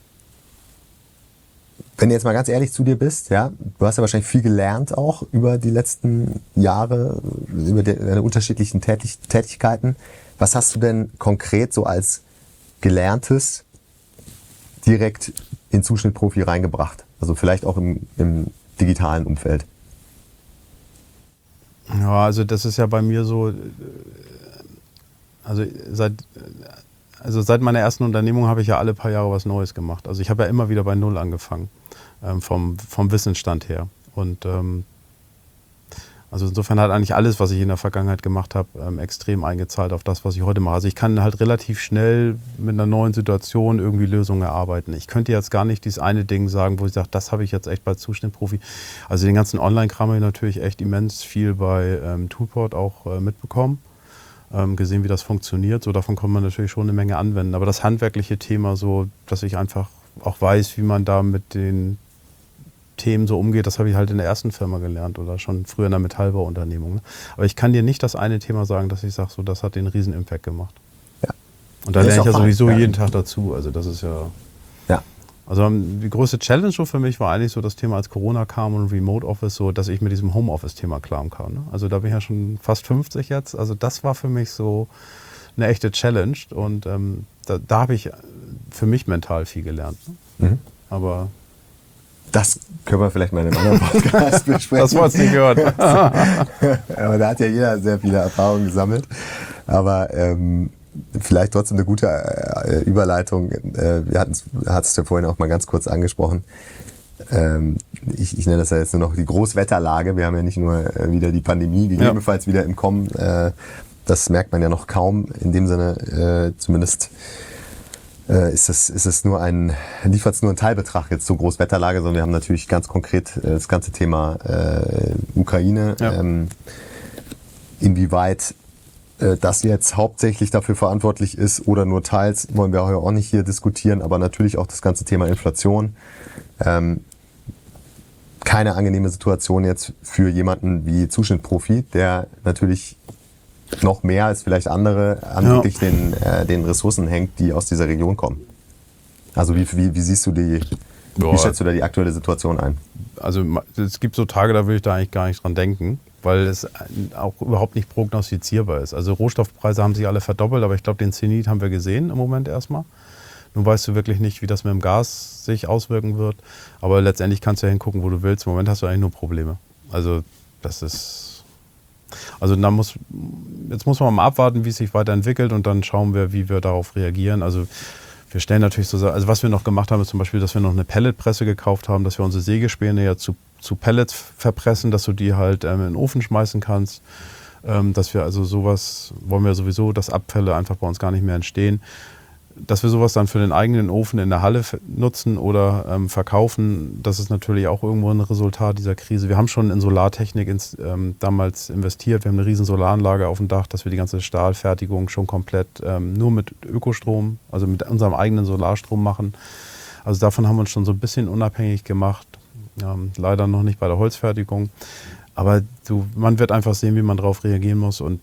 Wenn du jetzt mal ganz ehrlich zu dir bist, ja, du hast ja wahrscheinlich viel gelernt auch über die letzten Jahre, über deine unterschiedlichen Tätig- Tätigkeiten. Was hast du denn konkret so als Gelerntes direkt in Zuschnittprofi reingebracht? Also vielleicht auch im, im digitalen Umfeld. Ja, also das ist ja bei mir so, also seit, also seit meiner ersten Unternehmung habe ich ja alle paar Jahre was Neues gemacht. Also ich habe ja immer wieder bei Null angefangen, ähm, vom, vom Wissensstand her. Und ähm, also insofern hat eigentlich alles, was ich in der Vergangenheit gemacht habe, ähm, extrem eingezahlt auf das, was ich heute mache. Also ich kann halt relativ schnell mit einer neuen Situation irgendwie Lösungen erarbeiten. Ich könnte jetzt gar nicht dieses eine Ding sagen, wo ich sage, das habe ich jetzt echt bei Zuschnittprofi. Also den ganzen Online-Kram habe ich natürlich echt immens viel bei ähm, Toolport auch äh, mitbekommen. Ähm, gesehen, wie das funktioniert. So, davon kann man natürlich schon eine Menge anwenden. Aber das handwerkliche Thema, so, dass ich einfach auch weiß, wie man da mit den Themen so umgeht, das habe ich halt in der ersten Firma gelernt oder schon früher in der Metallbauunternehmung. Ne? Aber ich kann dir nicht das eine Thema sagen, dass ich sage, so, das hat den riesen Impact gemacht. Ja. Und da lerne ich ja sowieso ja. jeden Tag dazu. Also das ist ja... Ja. Also die größte Challenge so für mich war eigentlich so das Thema, als Corona kam und Remote Office, so, dass ich mit diesem Homeoffice-Thema klarkam. Ne? Also da bin ich ja schon fast fünfzig jetzt. Also das war für mich so eine echte Challenge. Und ähm, da, da habe ich für mich mental viel gelernt. Ne? Mhm. Aber... Das können wir vielleicht mal in einem anderen Podcast besprechen. Das wolltest du nicht gehört. Aber da hat ja jeder sehr viele Erfahrungen gesammelt. Aber ähm, vielleicht trotzdem eine gute äh, Überleitung. Äh, wir hatten es ja vorhin auch mal ganz kurz angesprochen. ähm, ich, ich nenne das ja jetzt nur noch die Großwetterlage. Wir haben ja nicht nur äh, wieder die Pandemie, gegebenenfalls ja. wieder im Kommen. Äh, das merkt man ja noch kaum. In dem Sinne äh, zumindest äh, ist es ist es nur ein, liefert es nur einen Teilbetrag jetzt zur Großwetterlage, sondern wir haben natürlich ganz konkret äh, das ganze Thema äh, Ukraine. Ja. Ähm, inwieweit äh, das jetzt hauptsächlich dafür verantwortlich ist oder nur teils, wollen wir auch nicht hier diskutieren, aber natürlich auch das ganze Thema Inflation. Ähm, keine angenehme Situation jetzt für jemanden wie Zuschnittprofi, der natürlich noch mehr als vielleicht andere an ja. wirklich den, äh, den Ressourcen hängt, die aus dieser Region kommen. Also wie, wie, wie siehst du die, Boah. wie schätzt du da die aktuelle Situation ein? Also es gibt so Tage, da will ich da eigentlich gar nicht dran denken, weil es auch überhaupt nicht prognostizierbar ist. Also Rohstoffpreise haben sich alle verdoppelt, aber ich glaube, den Zenit haben wir gesehen im Moment erstmal. Nun weißt du wirklich nicht, wie das mit dem Gas sich auswirken wird, aber letztendlich kannst du ja hingucken, wo du willst. Im Moment hast du eigentlich nur Probleme. Also das ist, also dann muss, jetzt muss man mal abwarten, wie es sich weiterentwickelt und dann schauen wir, wie wir darauf reagieren. Also wir stellen natürlich so, also was wir noch gemacht haben, ist zum Beispiel, dass wir noch eine Pelletpresse gekauft haben, dass wir unsere Sägespäne ja zu, zu Pellets verpressen, dass du die halt ähm, in den Ofen schmeißen kannst. Ähm, dass wir also sowas, wollen wir sowieso, dass Abfälle einfach bei uns gar nicht mehr entstehen. Dass wir sowas dann für den eigenen Ofen in der Halle nutzen oder ähm, verkaufen, das ist natürlich auch irgendwo ein Resultat dieser Krise. Wir haben schon in Solartechnik ins, ähm, damals investiert. Wir haben eine riesen Solaranlage auf dem Dach, dass wir die ganze Stahlfertigung schon komplett ähm, nur mit Ökostrom, also mit unserem eigenen Solarstrom machen. Also davon haben wir uns schon so ein bisschen unabhängig gemacht. Ähm, leider noch nicht bei der Holzfertigung. Aber du, man wird einfach sehen, wie man darauf reagieren muss und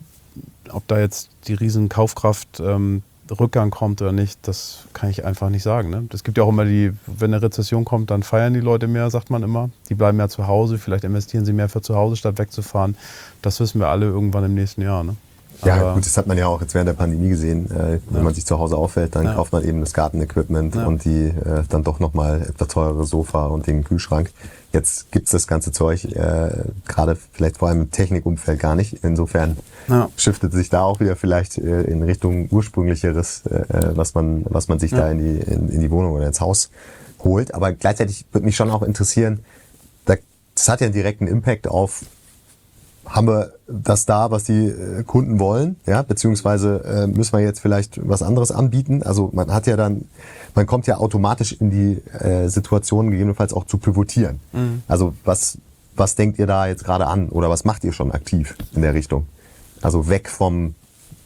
ob da jetzt die riesen Kaufkraft ähm, Rückgang kommt oder nicht, das kann ich einfach nicht sagen. Ne? Es gibt ja auch immer die, wenn eine Rezession kommt, dann feiern die Leute mehr, sagt man immer. Die bleiben mehr zu Hause, vielleicht investieren sie mehr für zu Hause, statt wegzufahren. Das wissen wir alle irgendwann im nächsten Jahr. Ne? Ja, aber gut, das hat man ja auch jetzt während der Pandemie gesehen. Äh, wenn ja. man sich zu Hause aufhält, dann ja. kauft man eben das Gartenequipment ja. und die äh, dann doch nochmal etwas teurere Sofa und den Kühlschrank. Jetzt gibt's das ganze Zeug, äh, gerade vielleicht vor allem im Technikumfeld gar nicht. Insofern ja. shiftet sich da auch wieder vielleicht äh, in Richtung ursprünglicheres, äh, was man was man sich ja. da in die in, in die Wohnung oder ins Haus holt. Aber gleichzeitig würde mich schon auch interessieren, da, das hat ja einen direkten Impact auf, haben wir das da, was die äh, Kunden wollen, ja, beziehungsweise äh, müssen wir jetzt vielleicht was anderes anbieten. Also man hat ja dann, man kommt ja automatisch in die äh, Situation gegebenenfalls auch zu pivotieren. Mhm. Also was was denkt ihr da jetzt gerade an oder was macht ihr schon aktiv in der Richtung? Also weg vom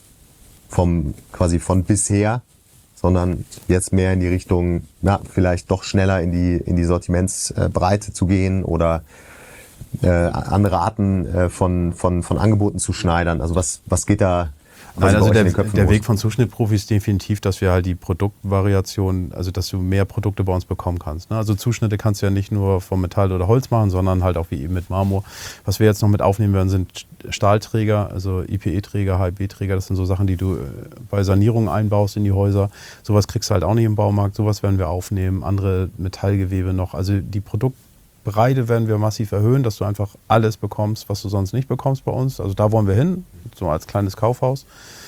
vom quasi von bisher, sondern jetzt mehr in die Richtung, na vielleicht doch schneller in die in die Sortimentsbreite zu gehen oder Äh, andere Arten äh, von, von, von Angeboten zu schneidern. Also was, was geht da? Nein, also der, der Weg von Zuschnittprofis ist definitiv, dass wir halt die Produktvariation, also dass du mehr Produkte bei uns bekommen kannst. Ne? Also Zuschnitte kannst du ja nicht nur vom Metall oder Holz machen, sondern halt auch wie eben mit Marmor. Was wir jetzt noch mit aufnehmen werden, sind Stahlträger, also I P E-Träger, H I B-Träger. Das sind so Sachen, die du bei Sanierungen einbaust in die Häuser. Sowas kriegst du halt auch nicht im Baumarkt. Sowas werden wir aufnehmen. Andere Metallgewebe noch. Also die Produkte Breite werden wir massiv erhöhen, dass du einfach alles bekommst, was du sonst nicht bekommst bei uns. Also da wollen wir hin, so als kleines Kaufhaus.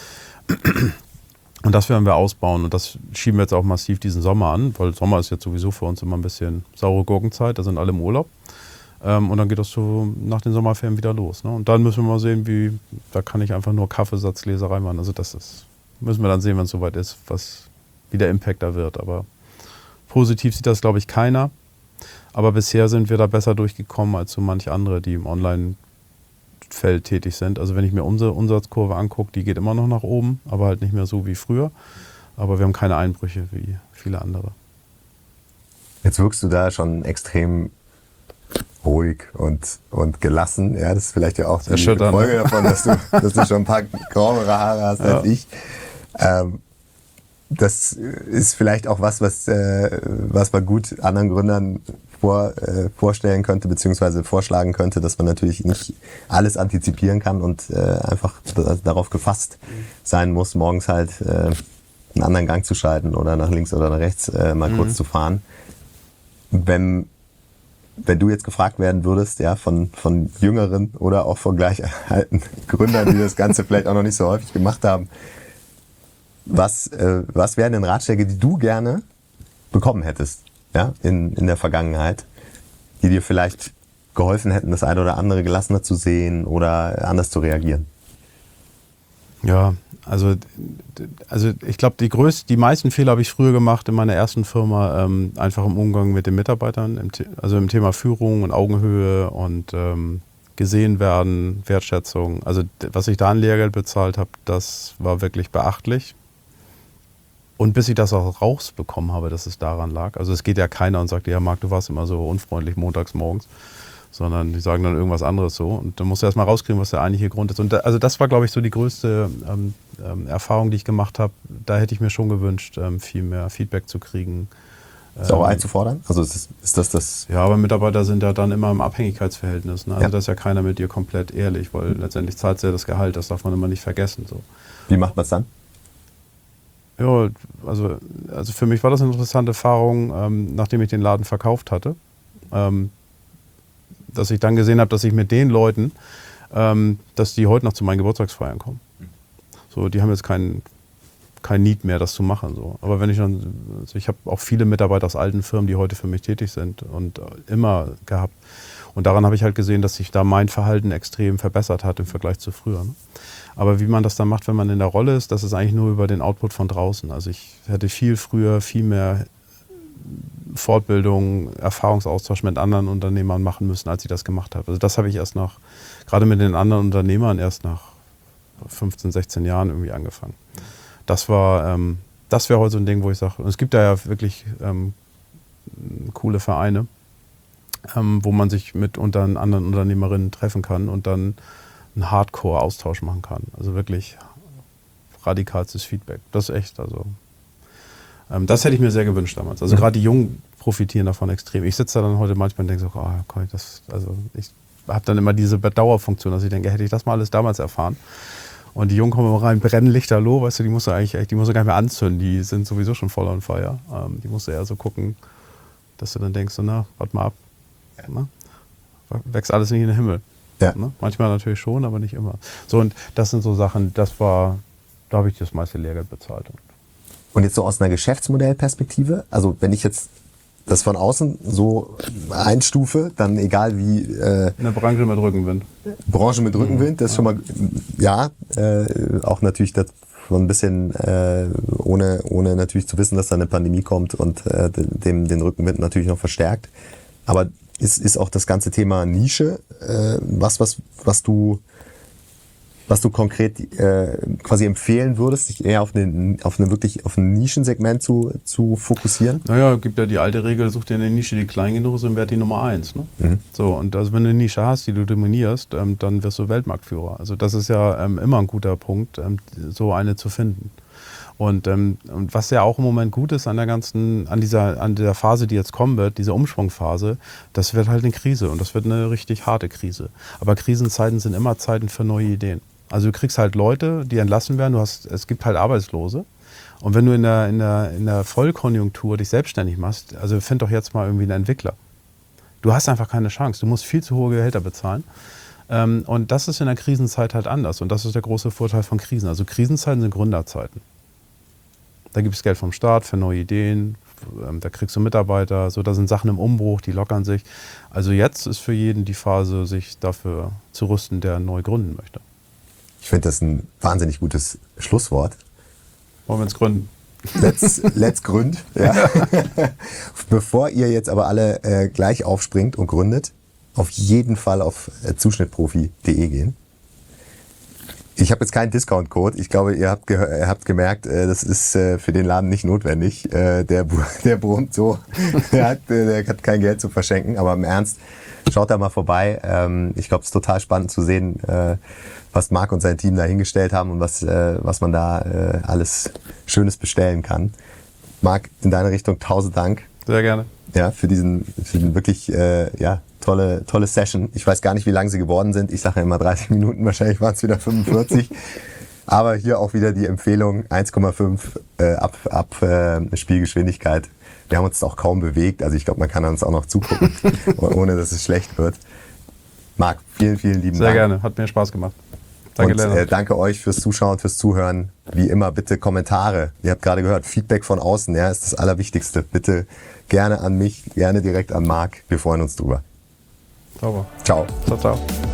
Und das werden wir ausbauen und das schieben wir jetzt auch massiv diesen Sommer an, weil Sommer ist jetzt sowieso für uns immer ein bisschen saure Gurkenzeit, da sind alle im Urlaub. Und dann geht das so nach den Sommerferien wieder los. Und dann müssen wir mal sehen, wie, da kann ich einfach nur Kaffeesatzleserei machen. Also das ist, müssen wir dann sehen, wenn es soweit ist, was, wie der Impact da wird. Aber positiv sieht das, glaube ich, keiner. Aber bisher sind wir da besser durchgekommen als so manche andere, die im Online-Feld tätig sind. Also wenn ich mir unsere Umsatzkurve angucke, die geht immer noch nach oben, aber halt nicht mehr so wie früher. Aber wir haben keine Einbrüche wie viele andere. Jetzt wirkst du da schon extrem ruhig und, und gelassen. Ja, das ist vielleicht ja auch die Folge davon, dass du, dass du schon ein paar grauere Haare hast ja. als ich. Ähm, das ist vielleicht auch was, was, äh, was man gut anderen Gründern vor, äh, vorstellen könnte, beziehungsweise vorschlagen könnte, dass man natürlich nicht alles antizipieren kann und äh, einfach darauf gefasst sein muss, morgens halt äh, einen anderen Gang zu schalten oder nach links oder nach rechts äh, mal mhm. kurz zu fahren. Wenn, wenn du jetzt gefragt werden würdest, ja, von, von jüngeren oder auch von gleich alten Gründern, die das Ganze vielleicht auch noch nicht so häufig gemacht haben, was, äh, was wären denn Ratschläge, die du gerne bekommen hättest ja, in, in der Vergangenheit, die dir vielleicht geholfen hätten, das eine oder andere gelassener zu sehen oder anders zu reagieren? Ja, also, also ich glaube, die größten, die meisten Fehler habe ich früher gemacht in meiner ersten Firma, ähm, einfach im Umgang mit den Mitarbeitern, im, also im Thema Führung und Augenhöhe und ähm, gesehen werden, Wertschätzung. Also was ich da an Lehrgeld bezahlt habe, das war wirklich beachtlich. Und bis ich das auch rausbekommen habe, dass es daran lag. Also es geht ja keiner und sagt, ja Marc, du warst immer so unfreundlich montags morgens. Sondern die sagen dann irgendwas anderes so. Und dann musst du erst mal rauskriegen, was der eigentliche Grund ist. Und da, also das war, glaube ich, so die größte ähm, ähm, Erfahrung, die ich gemacht habe. Da hätte ich mir schon gewünscht, ähm, viel mehr Feedback zu kriegen. Ist auch einzufordern? Also ist, ist das das? Ja, aber Mitarbeiter sind ja dann immer im Abhängigkeitsverhältnis. Ne? Also Ja. da ist ja keiner mit dir komplett ehrlich, weil letztendlich zahlt ja das Gehalt. Das darf man immer nicht vergessen. So. Wie macht man es dann? Ja, also, also für mich war das eine interessante Erfahrung, ähm, nachdem ich den Laden verkauft hatte. Ähm, dass ich dann gesehen habe, dass ich mit den Leuten, ähm, dass die heute noch zu meinen Geburtstagsfeiern kommen. So, die haben jetzt keinen kein Need mehr, das zu machen. So. Aber wenn ich dann, also ich habe auch viele Mitarbeiter aus alten Firmen, die heute für mich tätig sind und immer gehabt. Und daran habe ich halt gesehen, dass sich da mein Verhalten extrem verbessert hat im Vergleich zu früher. Ne? Aber wie man das dann macht, wenn man in der Rolle ist, das ist eigentlich nur über den Output von draußen. Also ich hätte viel früher, viel mehr Fortbildung, Erfahrungsaustausch mit anderen Unternehmern machen müssen, als ich das gemacht habe. Also das habe ich erst nach, gerade mit den anderen Unternehmern, erst nach fünfzehn, sechzehn Jahren irgendwie angefangen. Das war, ähm, das wäre heute so ein Ding, wo ich sage, es gibt da ja wirklich ähm, coole Vereine, ähm, wo man sich mit unter anderen Unternehmerinnen treffen kann und dann einen Hardcore-Austausch machen kann. Also wirklich radikalstes Feedback. Das ist echt, also ähm, das hätte ich mir sehr gewünscht damals. Also gerade die Jungen profitieren davon extrem. Ich sitze da dann heute manchmal und denke so, oh, komm, das, also ich habe dann immer diese Bedauerfunktion, dass ich denke, hätte ich das mal alles damals erfahren. Und die Jungen kommen immer rein, brennen lichterloh, weißt du, die musst du eigentlich echt, die musst du gar nicht mehr anzünden, die sind sowieso schon voll on fire. Ähm, die musst du eher so gucken, dass du dann denkst, so, na, warte mal ab. Ja. Na? Wächst alles nicht in den Himmel. Ja. Ne? Manchmal natürlich schon, aber nicht immer. So, und das sind so Sachen, das war, da habe ich das meiste Lehrgeld bezahlt. Und jetzt so aus einer Geschäftsmodellperspektive, also wenn ich jetzt das von außen so einstufe, dann egal wie... Äh, in der Branche mit Rückenwind. Branche mit Rückenwind, das ist schon mal, ja, äh, auch natürlich das von ein bisschen, äh, ohne, ohne natürlich zu wissen, dass da eine Pandemie kommt und äh, dem, den Rückenwind natürlich noch verstärkt. Aber ist, ist auch das ganze Thema Nische äh, was, was, was du... was du konkret äh, quasi empfehlen würdest, dich eher auf, eine, auf, eine wirklich, auf ein Nischensegment zu, zu fokussieren? Naja, es gibt ja die alte Regel, such dir eine Nische, die klein genug ist und werd die Nummer eins. Ne? Mhm. So, und also wenn du eine Nische hast, die du dominierst, ähm, dann wirst du Weltmarktführer. Also das ist ja ähm, immer ein guter Punkt, ähm, so eine zu finden. Und, ähm, und was ja auch im Moment gut ist an der ganzen, an dieser, an der Phase, die jetzt kommen wird, diese Umschwungphase, das wird halt eine Krise und das wird eine richtig harte Krise. Aber Krisenzeiten sind immer Zeiten für neue Ideen. Also du kriegst halt Leute, die entlassen werden, du hast, es gibt halt Arbeitslose. Und wenn du in der, in der, in der Vollkonjunktur dich selbstständig machst, also find doch jetzt mal irgendwie einen Entwickler. Du hast einfach keine Chance, du musst viel zu hohe Gehälter bezahlen. Und das ist in der Krisenzeit halt anders und das ist der große Vorteil von Krisen. Also Krisenzeiten sind Gründerzeiten. Da gibt es Geld vom Staat für neue Ideen, da kriegst du Mitarbeiter, so, da sind Sachen im Umbruch, die lockern sich. Also jetzt ist für jeden die Phase, sich dafür zu rüsten, der neu gründen möchte. Ich finde das ein wahnsinnig gutes Schlusswort. Wollen wir uns gründen? Let's, let's gründ. Ja. Bevor ihr jetzt aber alle äh, gleich aufspringt und gründet, auf jeden Fall auf äh, zuschnittprofi punkt de gehen. Ich habe jetzt keinen Discount-Code. Ich glaube, ihr habt, ihr habt gemerkt, äh, das ist äh, für den Laden nicht notwendig. Äh, der, der brummt so, der hat, der hat kein Geld zu verschenken. Aber im Ernst, schaut da mal vorbei. Ähm, ich glaube, es ist total spannend zu sehen, äh, was Marc und sein Team da hingestellt haben und was, äh, was man da äh, alles Schönes bestellen kann. Marc, in deine Richtung tausend Dank. Sehr gerne. Ja, für diesen, für den wirklich äh, ja, tolle, tolle Session. Ich weiß gar nicht, wie lang sie geworden sind. Ich sage ja immer dreißig Minuten, wahrscheinlich waren es wieder fünfundvierzig. Aber hier auch wieder die Empfehlung eins Komma fünf äh, ab, ab äh, Spielgeschwindigkeit. Wir haben uns auch kaum bewegt, also ich glaube, man kann uns auch noch zugucken, ohne dass es schlecht wird. Marc, vielen, vielen lieben Sehr Dank. Sehr gerne, hat mir Spaß gemacht. Danke, und äh, danke euch fürs Zuschauen, fürs Zuhören. wie immer, bitte Kommentare. Ihr habt gerade gehört, Feedback von außen, ja, ist das Allerwichtigste. Bitte gerne an mich, gerne direkt an Marc. Wir freuen uns drüber. Sauber. Ciao. Ciao, ciao.